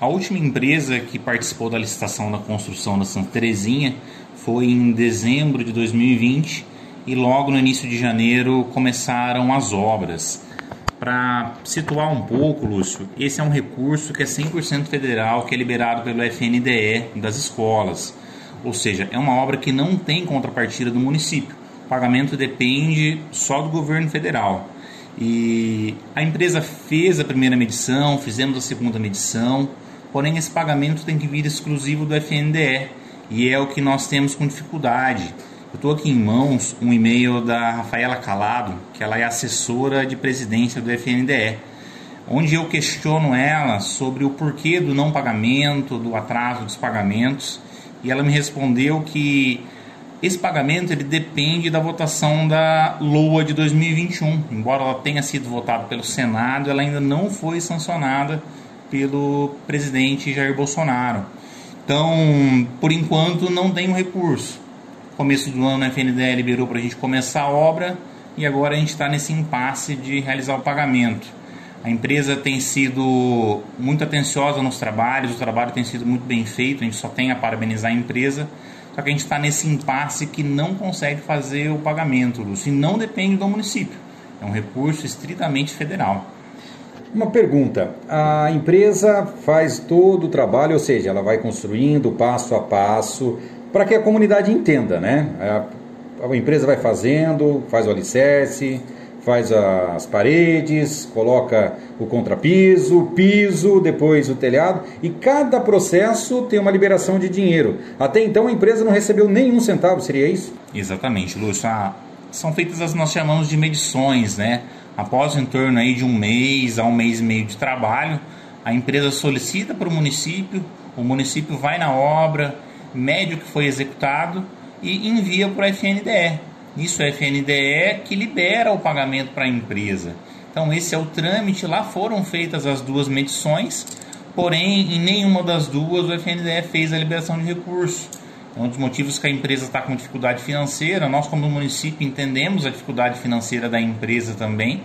A última empresa que participou da licitação da construção da Santa Terezinha foi em dezembro de 2020 e logo no início de janeiro começaram as obras. Para situar um pouco, Lúcio, esse é um recurso que é 100% federal, que é liberado pelo FNDE das escolas. Ou seja, é uma obra que não tem contrapartida do município. O pagamento depende só do governo federal. E a empresa fez a primeira medição, fizemos a segunda medição, porém esse pagamento tem que vir exclusivo do FNDE e é o que nós temos com dificuldade. Eu estou aqui em mãos um e-mail da Rafaela Calado, que ela é assessora de presidência do FNDE, onde eu questiono ela sobre o porquê do não pagamento, do atraso dos pagamentos, e ela me respondeu que esse pagamento ele depende da votação da LOA de 2021. Embora ela tenha sido votada pelo Senado, ela ainda não foi sancionada pelo presidente Jair Bolsonaro. Então, por enquanto, não tem um recurso. No começo do ano, a FNDE liberou para a gente começar a obra e agora a gente está nesse impasse de realizar o pagamento. A empresa tem sido muito atenciosa nos trabalhos, o trabalho tem sido muito bem feito, a gente só tem a parabenizar a empresa. Só que a gente está nesse impasse que não consegue fazer o pagamento, Lúcio, e não depende do município. É um recurso estritamente federal. Uma pergunta, a empresa faz todo o trabalho, ou seja, ela vai construindo passo a passo, para que a comunidade entenda, né? A empresa vai fazendo, faz o alicerce, faz as paredes, coloca o contrapiso, o piso, depois o telhado, e cada processo tem uma liberação de dinheiro. Até então a empresa não recebeu nenhum centavo, seria isso? Exatamente, Lúcio. São feitas as nós chamamos de medições, né? Após em torno aí de um mês a um mês e meio de trabalho, a empresa solicita para o município vai na obra, mede o que foi executado e envia para o FNDE. Isso é a FNDE que libera o pagamento para a empresa. Então esse é o trâmite, lá foram feitas as duas medições, porém em nenhuma das duas o FNDE fez a liberação de recurso. É um dos motivos que a empresa está com dificuldade financeira. Nós como município entendemos a dificuldade financeira da empresa também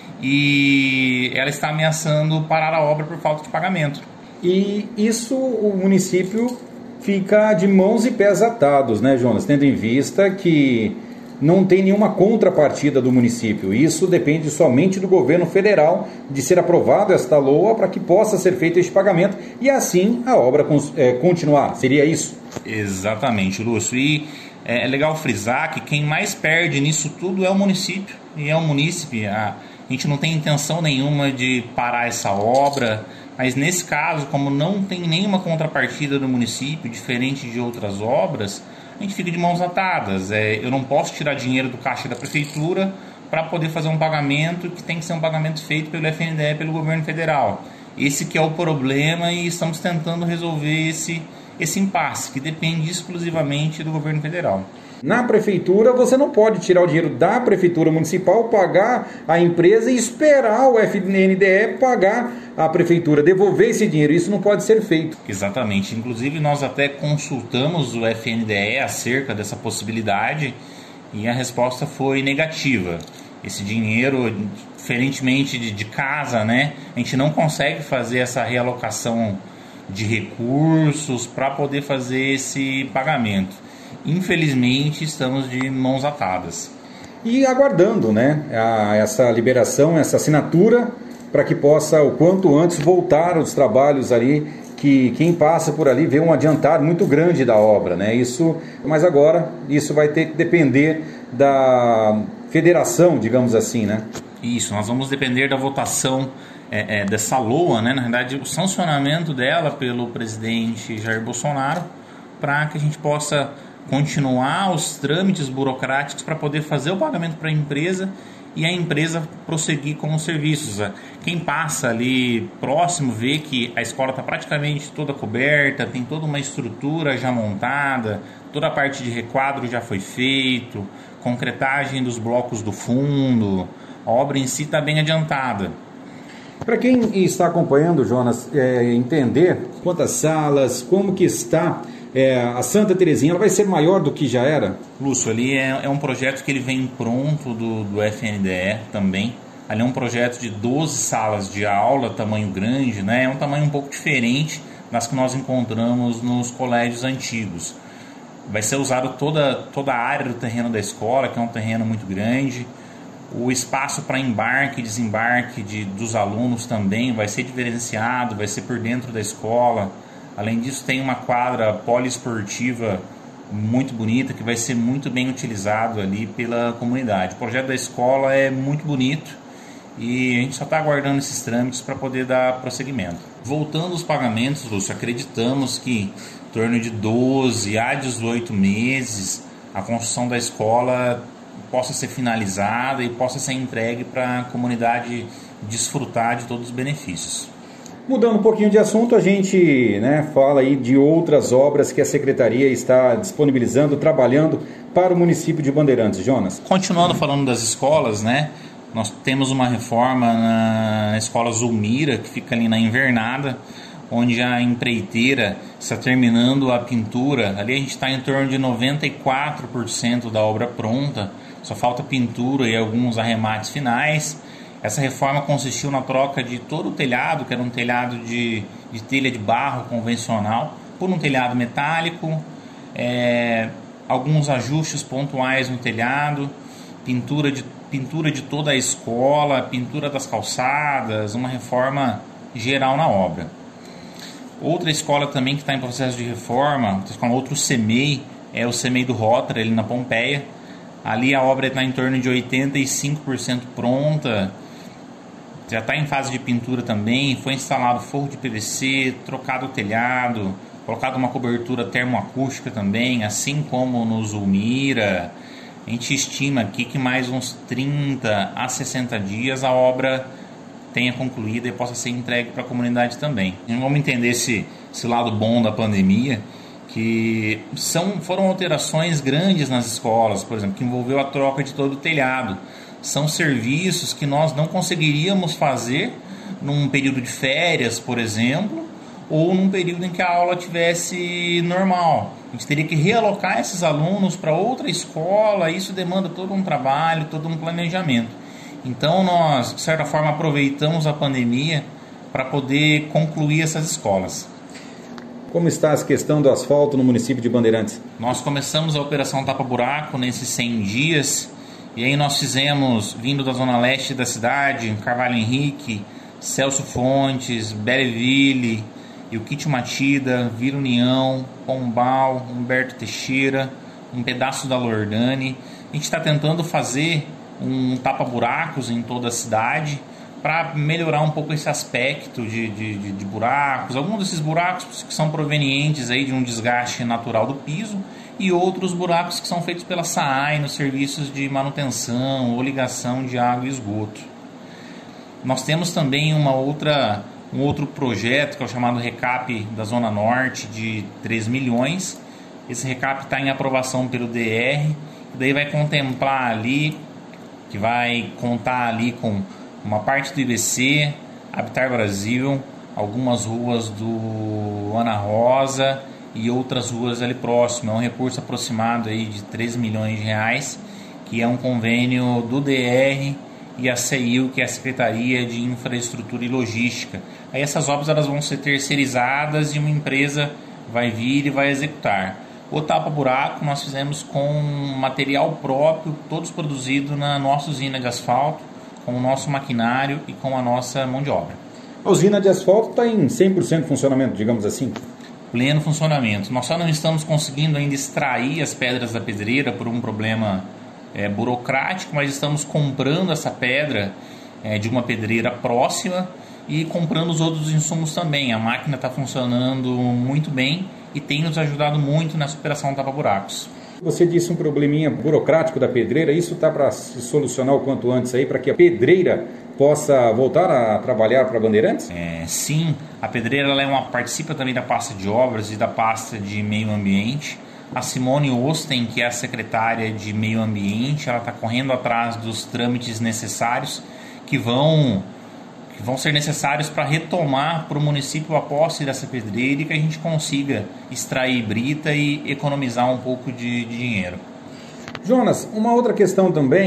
e ela está ameaçando parar a obra por falta de pagamento. E isso o município fica de mãos e pés atados, né, Jonas? Tendo em vista que não tem nenhuma contrapartida do município. Isso depende somente do governo federal de ser aprovado esta LOA para que possa ser feito este pagamento e assim a obra continuar. Seria isso? Exatamente, Lúcio. E é legal frisar que quem mais perde nisso tudo é o município. E é o munícipe. A gente não tem intenção nenhuma de parar essa obra, mas nesse caso, como não tem nenhuma contrapartida do município, diferente de outras obras, a gente fica de mãos atadas. Eu não posso tirar dinheiro do caixa da prefeitura para poder fazer um pagamento que tem que ser um pagamento feito pelo FNDE, pelo governo federal. Esse que é o problema e estamos tentando resolver esse impasse, que depende exclusivamente do governo federal. Na prefeitura, você não pode tirar o dinheiro da prefeitura municipal, pagar a empresa e esperar o FNDE pagar a prefeitura, devolver esse dinheiro. Isso não pode ser feito. Exatamente. Inclusive, nós até consultamos o FNDE acerca dessa possibilidade e a resposta foi negativa. Esse dinheiro, diferentemente de casa, né, a gente não consegue fazer essa realocação de recursos para poder fazer esse pagamento. Infelizmente, estamos de mãos atadas. E aguardando, né, essa liberação, essa assinatura, para que possa, o quanto antes, voltar aos trabalhos ali, que quem passa por ali vê um adiantar muito grande da obra, né? Mas agora, isso vai ter que depender da federação, digamos assim, né? Isso, nós vamos depender da votação dessa LOA, né? Na verdade, o sancionamento dela pelo presidente Jair Bolsonaro, para que a gente possa continuar os trâmites burocráticos para poder fazer o pagamento para a empresa e a empresa prosseguir com os serviços. Quem passa ali próximo vê que a escola está praticamente toda coberta, tem toda uma estrutura já montada, toda a parte de requadro já foi feito, concretagem dos blocos do fundo, a obra em si está bem adiantada. Para quem está acompanhando, Jonas, entender quantas salas, como que está a Santa Terezinha, ela vai ser maior do que já era? Lúcio, ali é um projeto que ele vem pronto do FNDE também. Ali é um projeto de 12 salas de aula, tamanho grande, né? É um tamanho um pouco diferente das que nós encontramos nos colégios antigos. Vai ser usado toda a área do terreno da escola, que é um terreno muito grande. O espaço para embarque e desembarque dos alunos também vai ser diferenciado, vai ser por dentro da escola. Além disso, tem uma quadra poliesportiva muito bonita, que vai ser muito bem utilizado ali pela comunidade. O projeto da escola é muito bonito e a gente só está aguardando esses trâmites para poder dar prosseguimento. Voltando aos pagamentos, Lúcio, acreditamos que em torno de 12 a 18 meses a construção da escola possa ser finalizada e possa ser entregue para a comunidade desfrutar de todos os benefícios. Mudando um pouquinho de assunto, a gente fala aí de outras obras que a Secretaria está disponibilizando, trabalhando para o município de Bandeirantes. Jonas? Continuando falando das escolas, nós temos uma reforma na escola Zulmira, que fica ali na Invernada, onde a empreiteira está terminando a pintura. Ali a gente está em torno de 94% da obra pronta, só falta pintura e alguns arremates finais. Essa reforma consistiu na troca de todo o telhado, que era um telhado de telha de barro convencional, por um telhado metálico, alguns ajustes pontuais no telhado, pintura de toda a escola, pintura das calçadas, uma reforma geral na obra. Outra escola também que está em processo de reforma, outro CEMEI, é o CEMEI do Rotary, ali na Pompeia. Ali a obra está em torno de 85% pronta, já está em fase de pintura também, foi instalado forro de PVC, trocado o telhado, colocado uma cobertura termoacústica também, assim como no Zulmira. A gente estima aqui que mais uns 30 a 60 dias a obra tenha concluído e possa ser entregue para a comunidade também. Vamos entender esse lado bom da pandemia, que foram alterações grandes nas escolas, por exemplo, que envolveu a troca de todo o telhado. São serviços que nós não conseguiríamos fazer num período de férias, por exemplo, ou num período em que a aula tivesse normal. A gente teria que realocar esses alunos para outra escola, isso demanda todo um trabalho, todo um planejamento. Então nós, de certa forma, aproveitamos a pandemia para poder concluir essas escolas. Como está a questão do asfalto no município de Bandeirantes? Nós começamos a operação Tapa Buraco nesses 100 dias, e aí nós fizemos, vindo da zona leste da cidade, Carvalho Henrique, Celso Fontes, Belleville, Ilquite Matida, Vila União, Pombal, Humberto Teixeira, um pedaço da Lordane. A gente está tentando fazer um tapa-buracos em toda a cidade para melhorar um pouco esse aspecto de buracos. Alguns desses buracos que são provenientes aí de um desgaste natural do piso, e outros buracos que são feitos pela SAAI nos serviços de manutenção ou ligação de água e esgoto. Nós temos também um outro projeto que é o chamado RECAP da Zona Norte de 3 milhões. Esse RECAP está em aprovação pelo DR, que daí vai contemplar ali, que vai contar ali com uma parte do IBC, Habitar Brasil, algumas ruas do Ana Rosa e outras ruas ali próximo. É um recurso aproximado aí de 3 milhões de reais, que é um convênio do DR e a CEIU, que é a Secretaria de Infraestrutura e Logística. Aí essas obras elas vão ser terceirizadas e uma empresa vai vir e vai executar. O tapa-buraco nós fizemos com material próprio, todos produzidos na nossa usina de asfalto, com o nosso maquinário e com a nossa mão de obra. A usina de asfalto está em 100% de funcionamento, digamos assim? Pleno funcionamento. Nós só não estamos conseguindo ainda extrair as pedras da pedreira por um problema burocrático, mas estamos comprando essa pedra de uma pedreira próxima e comprando os outros insumos também. A máquina está funcionando muito bem e tem nos ajudado muito nessa operação tapa-buracos. Você disse um probleminha burocrático da pedreira, isso está para se solucionar o quanto antes aí, para que a pedreira possa voltar a trabalhar para Bandeirantes? Sim, a pedreira ela participa também da pasta de obras e da pasta de meio ambiente. A Simone Osten, que é a secretária de meio ambiente, ela está correndo atrás dos trâmites necessários que vão ser necessários para retomar para o município a posse dessa pedreira e que a gente consiga extrair brita e economizar um pouco de dinheiro. Jonas, uma outra questão também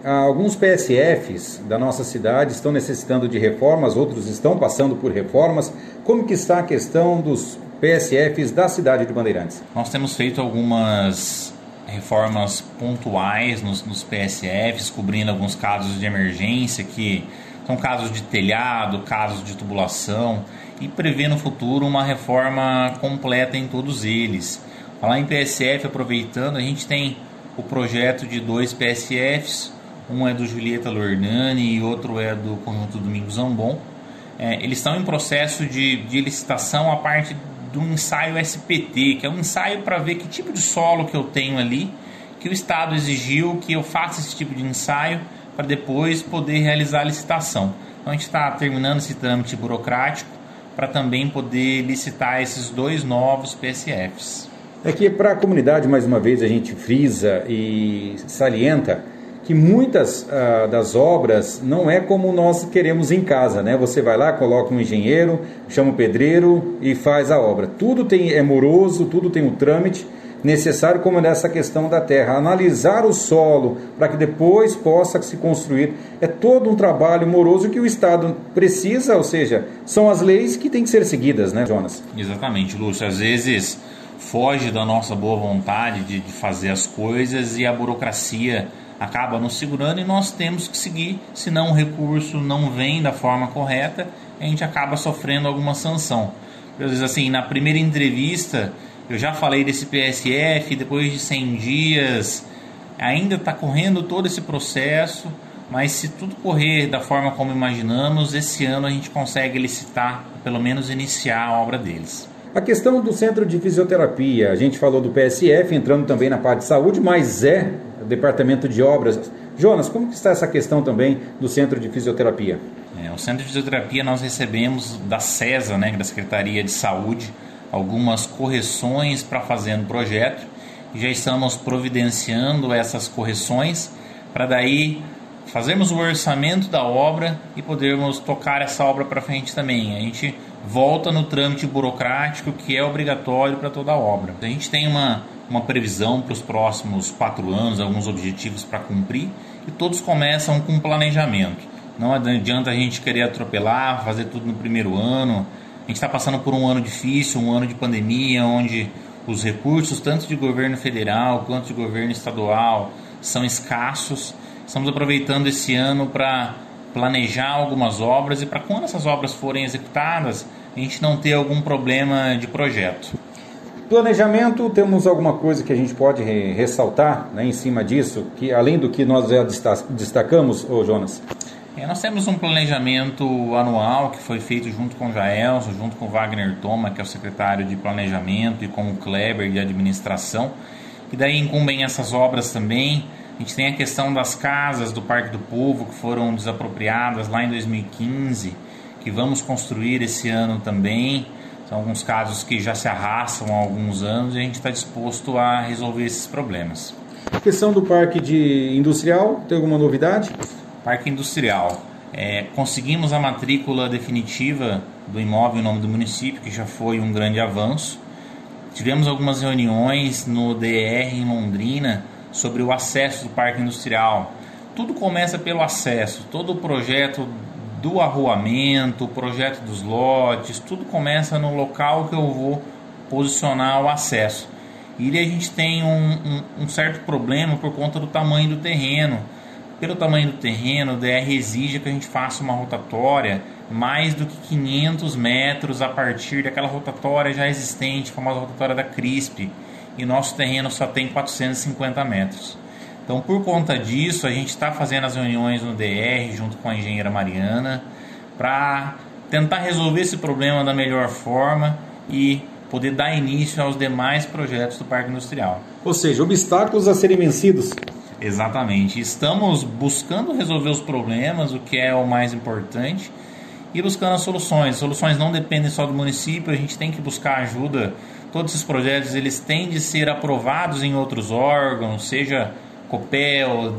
alguns PSFs da nossa cidade estão necessitando de reformas, outros estão passando por reformas. Como que está a questão dos PSFs da cidade de Bandeirantes? Nós temos feito algumas reformas pontuais nos PSFs, cobrindo alguns casos de emergência, que são casos de telhado, casos de tubulação, e prevê no futuro uma reforma completa em todos eles. Falar em PSF, aproveitando, a gente tem o projeto de 2 PSFs, um é do Julieta Lornani e outro é do Conjunto Domingos Zambon. Eles estão em processo de licitação a parte do ensaio SPT, que é um ensaio para ver que tipo de solo que eu tenho ali, que o Estado exigiu que eu faça esse tipo de ensaio para depois poder realizar a licitação. Então a gente está terminando esse trâmite burocrático para também poder licitar esses 2 novos PSFs. É que para a comunidade, mais uma vez, a gente frisa e salienta que muitas das obras não é como nós queremos em casa, né? Você vai lá, coloca um engenheiro, chama o pedreiro e faz a obra. Tudo é moroso, tudo tem um trâmite necessário, como nessa questão da terra. Analisar o solo para que depois possa se construir. É todo um trabalho moroso que o Estado precisa, ou seja, são as leis que têm que ser seguidas, né, Jonas? Exatamente, Lúcio. Às vezes foge da nossa boa vontade de fazer as coisas e a burocracia acaba nos segurando e nós temos que seguir, senão o recurso não vem da forma correta, a gente acaba sofrendo alguma sanção. Às vezes, assim, na primeira entrevista eu já falei desse PSF, depois de 100 dias ainda está correndo todo esse processo, mas se tudo correr da forma como imaginamos, esse ano a gente consegue licitar, pelo menos iniciar a obra deles. A questão do centro de fisioterapia, a gente falou do PSF, entrando também na parte de saúde, mas o departamento de obras. Jonas, como que está essa questão também do centro de fisioterapia? O centro de fisioterapia nós recebemos da SESA, né, da Secretaria de Saúde, algumas correções para fazer no projeto. E já estamos providenciando essas correções para daí fazermos o orçamento da obra e podermos tocar essa obra para frente também. A gente volta no trâmite burocrático que é obrigatório para toda a obra. A gente tem uma previsão para os próximos 4 anos, alguns objetivos para cumprir, e todos começam com planejamento. Não adianta a gente querer atropelar, fazer tudo no primeiro ano. A gente está passando por um ano difícil, um ano de pandemia, onde os recursos, tanto de governo federal quanto de governo estadual, são escassos. Estamos aproveitando esse ano para planejar algumas obras e para quando essas obras forem executadas, a gente não ter algum problema de projeto. Planejamento, temos alguma coisa que a gente pode ressaltar, né, em cima disso, que além do que nós já destacamos, Jonas? Nós temos um planejamento anual que foi feito junto com o Jaelson, junto com o Wagner Thoma, que é o secretário de Planejamento, e com o Kleber de Administração, e daí incumbem essas obras também. A gente tem a questão das casas do Parque do Povo, que foram desapropriadas lá em 2015, que vamos construir esse ano também. São alguns casos que já se arrastam há alguns anos e a gente está disposto a resolver esses problemas. A questão do Parque Industrial, tem alguma novidade? Parque Industrial. Conseguimos a matrícula definitiva do imóvel em nome do município, que já foi um grande avanço. Tivemos algumas reuniões no DR em Londrina sobre o acesso do Parque Industrial. Tudo começa pelo acesso, todo o projeto do arruamento, o projeto dos lotes, tudo começa no local que eu vou posicionar o acesso. E a gente tem um certo problema por conta do tamanho do terreno. Pelo tamanho do terreno, o DR exige que a gente faça uma rotatória mais do que 500 metros a partir daquela rotatória já existente, a famosa rotatória da CRISP, e nosso terreno só tem 450 metros. Então, por conta disso, a gente está fazendo as reuniões no DR junto com a engenheira Mariana para tentar resolver esse problema da melhor forma e poder dar início aos demais projetos do Parque Industrial. Ou seja, obstáculos a serem vencidos. Exatamente. Estamos buscando resolver os problemas, o que é o mais importante, e buscando as soluções. As soluções não dependem só do município, a gente tem que buscar ajuda. Todos esses projetos eles têm de ser aprovados em outros órgãos, seja COPEL,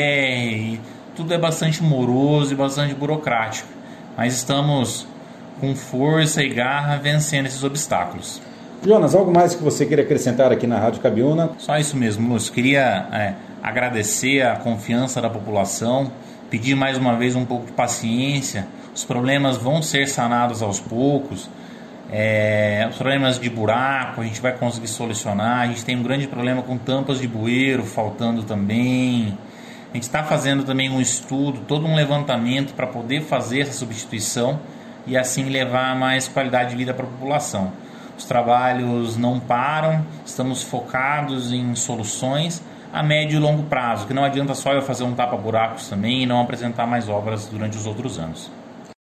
DR, tudo é bastante moroso e bastante burocrático. Mas estamos com força e garra vencendo esses obstáculos. Jonas, algo mais que você queira acrescentar aqui na Rádio Cabiúna? Só isso mesmo, Lúcio. Queria agradecer a confiança da população, pedir mais uma vez um pouco de paciência. Os problemas vão ser sanados aos poucos. Os problemas de buraco a gente vai conseguir solucionar. A gente tem um grande problema com tampas de bueiro faltando também. A gente está fazendo também um estudo, todo um levantamento para poder fazer essa substituição e assim levar mais qualidade de vida para a população. Os trabalhos não param, estamos focados em soluções a médio e longo prazo, que não adianta só eu fazer um tapa-buracos também e não apresentar mais obras durante os outros anos.